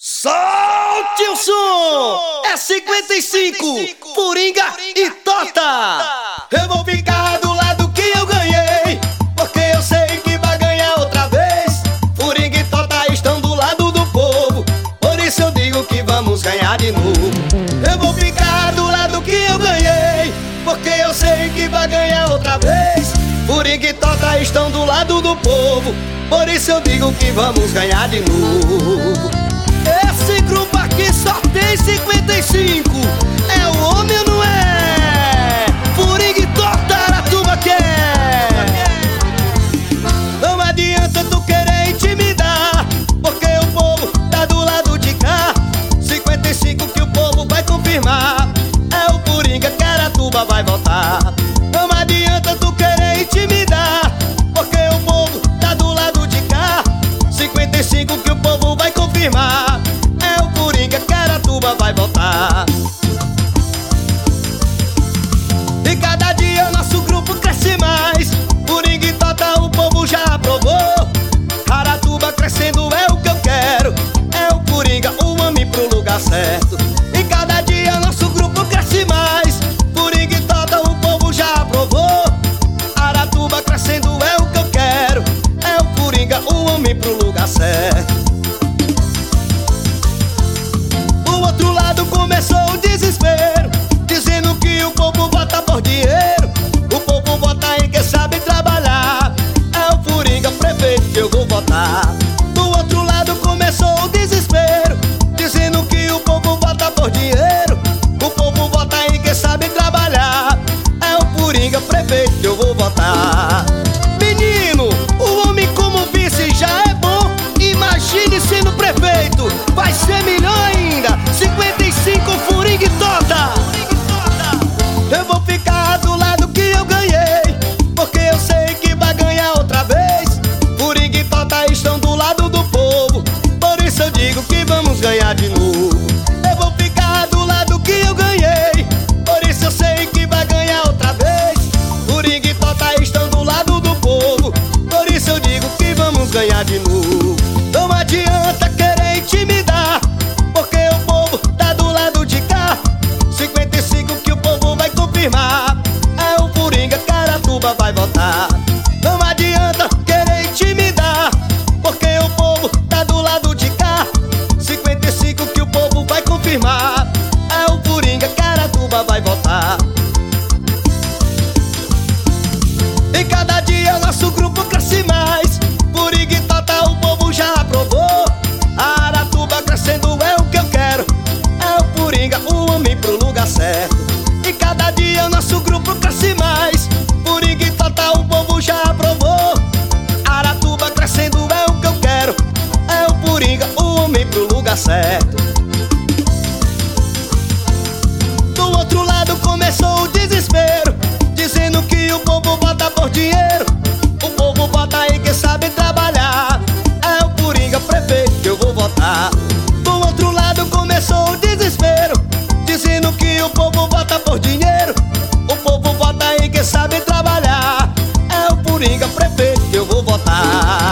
Solte o som! É 55, Coringa e Tota! Eu vou ficar do lado que eu ganhei, porque eu sei que vai ganhar outra vez. Coringa e Tota estão do lado do povo, por isso eu digo que vamos ganhar de novo. Eu vou ficar do lado que eu ganhei, porque eu sei que vai ganhar outra vez. Coringa e Tota estão do lado do povo, por isso eu digo que vamos ganhar de novo. Esse grupo aqui só tem 55. É o homem ou não é? Coringa e Tota, Aratuba quer. Não adianta tu querer intimidar, porque o povo tá do lado de cá. 55 que o povo vai confirmar. É o Coringa que Aratuba vai votar. Não adianta tu querer intimidar, porque o povo tá do lado de cá. 55 que o povo vai confirmar. É o Coringa que Aratuba vai votar. E cada dia nosso grupo cresce mais. Coringa e Tota o povo já aprovou. Aratuba crescendo é o que eu quero. É o Coringa o homem pro lugar certo. E cada dia nosso grupo cresce mais. Coringa e Tota o povo já aprovou. Aratuba crescendo é o que eu quero. É o Coringa o homem pro lugar certo. Começou o desespero, dizendo que o povo vota por dinheiro. O povo vota em quem sabe trabalhar. É o Coringa prefeito que eu vou votar. Do outro lado começou o desespero, dizendo que o povo vota por dinheiro. O povo vota em quem sabe trabalhar. É o Coringa prefeito que eu vou votar. Menino, o homem como vice já é bom. Imagine sendo prefeito, vai ser melhor ainda. 55 Coringa e Tota. Eu vou ficar do lado que eu ganhei, porque eu sei que vai ganhar outra vez. Coringa e Tota estão do lado do povo, por isso eu digo que vamos ganhar de novo. Eu vou ficar do lado que eu ganhei, por isso eu sei que vai ganhar outra vez. Coringa e Tota estão do lado do povo, por isso eu digo que vamos ganhar de novo. Não adianta querer intimidar, porque o povo tá do lado de cá. 55 que o povo vai confirmar. É o Coringa que Aratuba vai votar. Não adianta querer intimidar, porque o povo tá do lado de cá. 55 que o povo vai confirmar. É o Coringa que Aratuba vai votar. E cada dia nosso grupo cresce mais. Coringa e Tota o povo já aprovou. Aratuba crescendo é o que eu quero. É o Coringa o homem pro lugar certo. E cada dia nosso grupo cresce mais. Coringa e Tota o povo já aprovou. Aratuba crescendo é o que eu quero. É o Coringa o homem pro lugar certo. Do outro lado começou o desespero, dizendo que o povo vota por dinheiro. O povo vota em quem sabe trabalhar. É o Coringa prefeito que eu vou votar. Do outro lado começou o desespero, dizendo que o povo vota por dinheiro. O povo vota em quem sabe trabalhar. É o Coringa prefeito que eu vou votar.